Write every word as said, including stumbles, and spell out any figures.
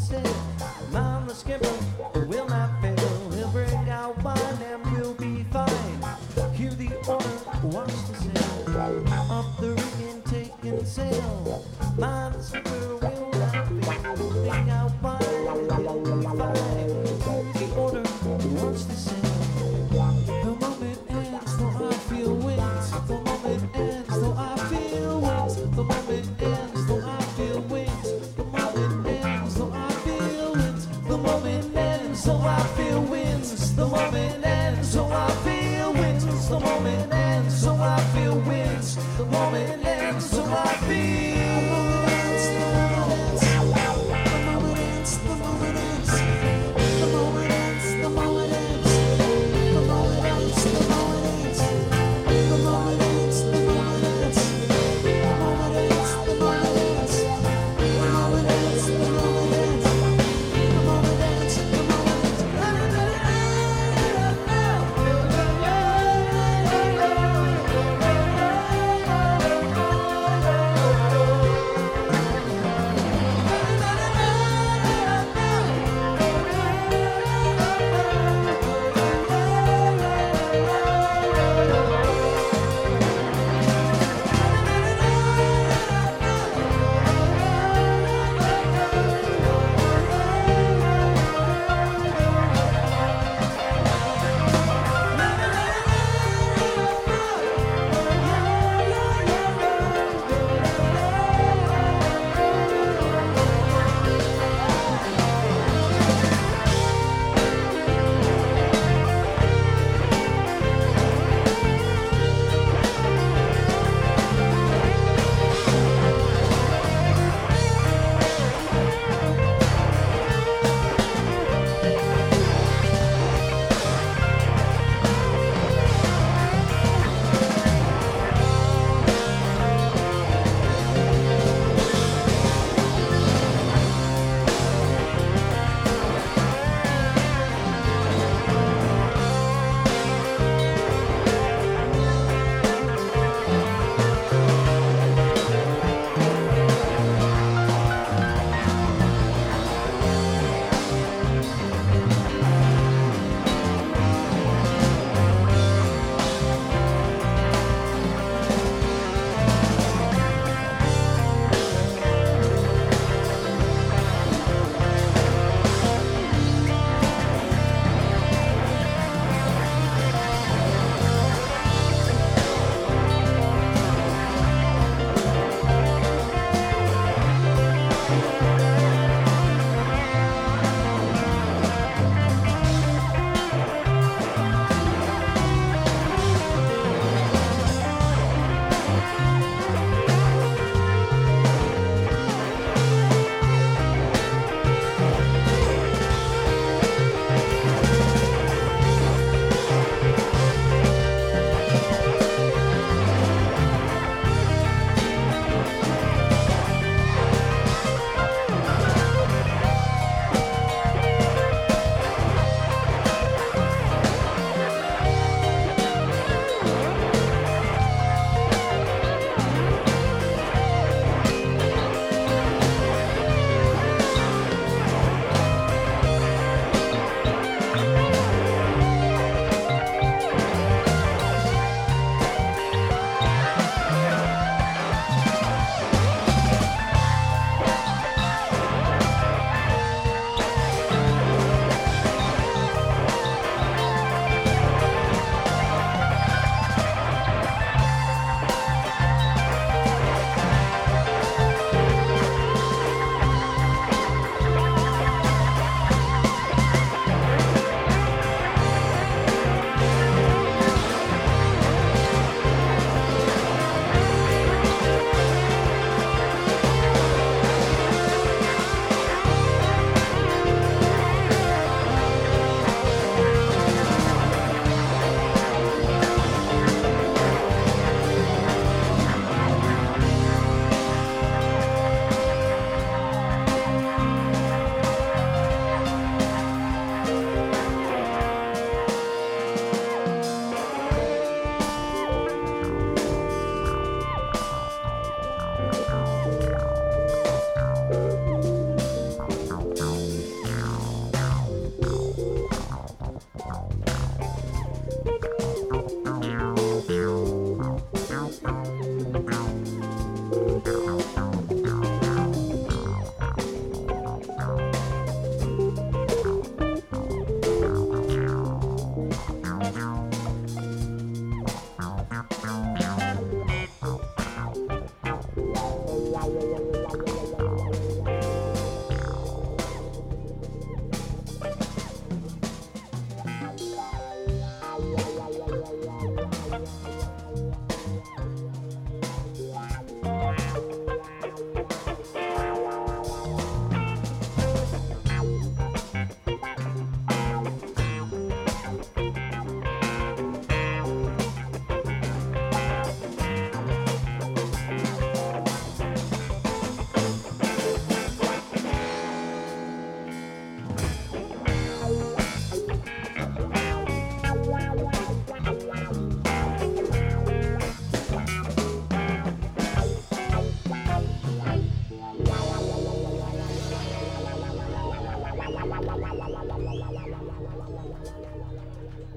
said, Mom, the skipper will not fail. He'll break out wine and we'll be fine. Hear the order, watch the sail. Up the rigging, taking sail. Mom, the skipper will not fail. He'll break out wine and we'll be fine. Hear the order, watch the sail. The moment ends, though I feel wings. The moment ends, though I feel wings. The moment ends, though I feel wings. The moment ends, though I feel wings. The moment ends, though I feel wings. The moment ends, though I feel wings. The moment ends, though I feel wings. The moment ends, though I feel wings. The moment ends, the moment ends. The moment ends, the moment ends. The moment ends, the moment ends. The moment ends, the moment ends. The moment ends, the moment ends. The moment ends, the moment ends. The moment ends, the moment ends.